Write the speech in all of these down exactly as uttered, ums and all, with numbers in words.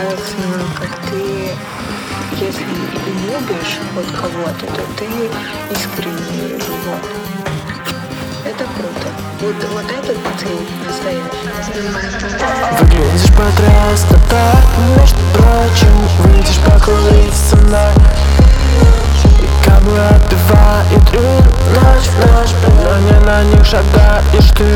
нравится, как ты, если и любишь вот кого-то, то ты искренне его. Это круто. Вот, вот это ты настоящий. Выглядишь потрясно так, между прочим, выйдешь покурить со мной. И как бы отбивает ритм ночь в ночь, но не на них шагаешь ты.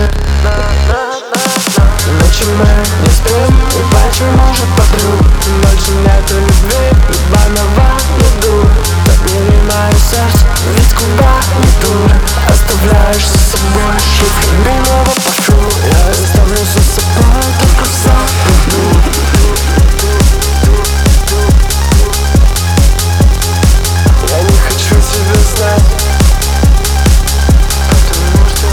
Ночью мы не спим, и почему же подруг? Больше нету любви, любовь на еду. Подбери мое сердце, ведь куда не дура. Оставляешь за собой шифр милого пошу. Я оставлю за собой только забуду. Я не хочу тебя знать, потому что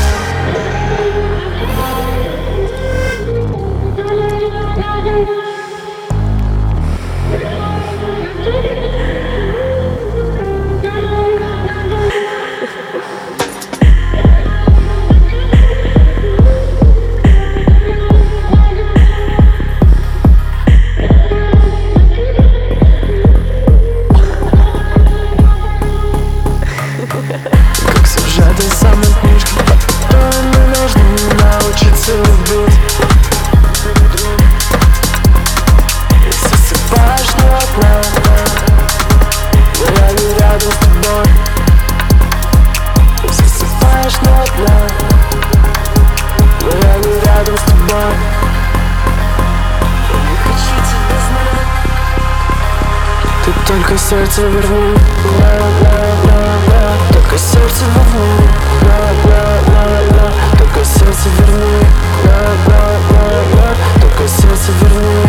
как сюжеты самой книжки, по которой мы должны научиться любить. И засыпаешь не одна, но я не рядом с тобой. И засыпаешь не одна, но я не рядом с тобой. Я не хочу тебя знать. Ты только сердце верни, только сердце верни, только сердце верни, только сердце верни.